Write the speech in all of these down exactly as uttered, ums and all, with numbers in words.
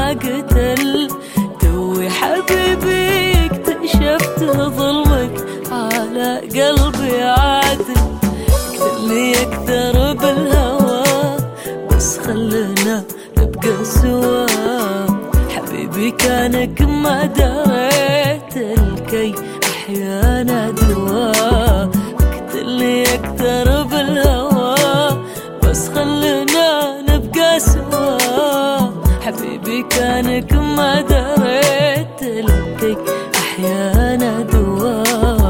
قتل. توي حبيبي اكتشفت ظلمك على قلبي عادل. اقتلني اكثر بالهوى بس خلنا نبقى سوا. حبيبي كانك ما دريت الكي احيانا دوا. اقتلني اكثر بالهوى بس خلنا نبقى سوا. حبيبي كانك ما دريت الكي احيانا دوا.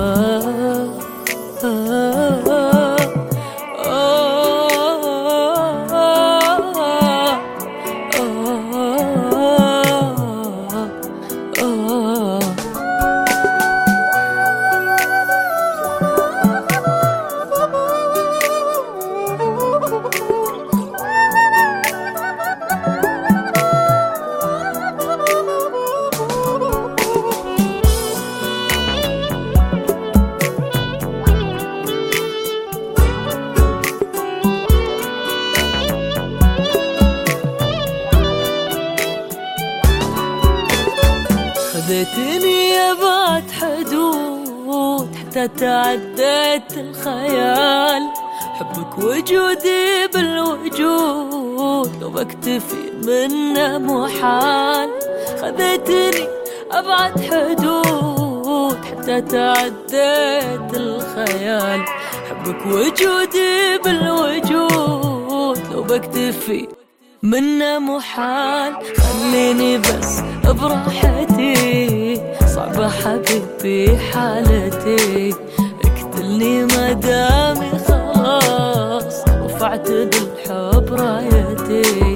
خذيتني أبعد حدود حتى تعديت الخيال. حبك وجودي بالوجود لو بكتفي منه محال. خذيتني أبعد حدود حتى تعديت الخيال. حبك وجودي بالوجود لو بكتفي منه محال. خليني بس براحتي صعبة حبيبي حالتي. اقتلني ما دامي خلاص رفعت بالحب رايتي.